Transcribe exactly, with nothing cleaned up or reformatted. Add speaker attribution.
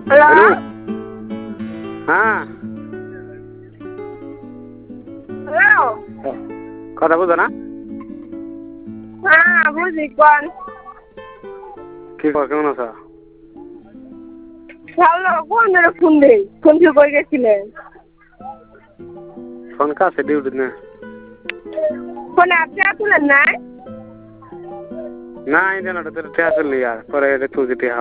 Speaker 1: hello
Speaker 2: হ্যাঁ
Speaker 1: hello
Speaker 2: কথা বুঝো না
Speaker 1: হ্যাঁ বুঝি কোন
Speaker 2: কি কর কেমন আছো
Speaker 1: হ্যালো কোন ধরে ফোন দেই ফোন কি করে গেছিলেন
Speaker 2: ফোন কাছে ডিউটি না
Speaker 1: ফোনে আপনি আসলেন না
Speaker 2: না ইন্টারনেটে তো টেয়া চললি আর পরে এটা তুই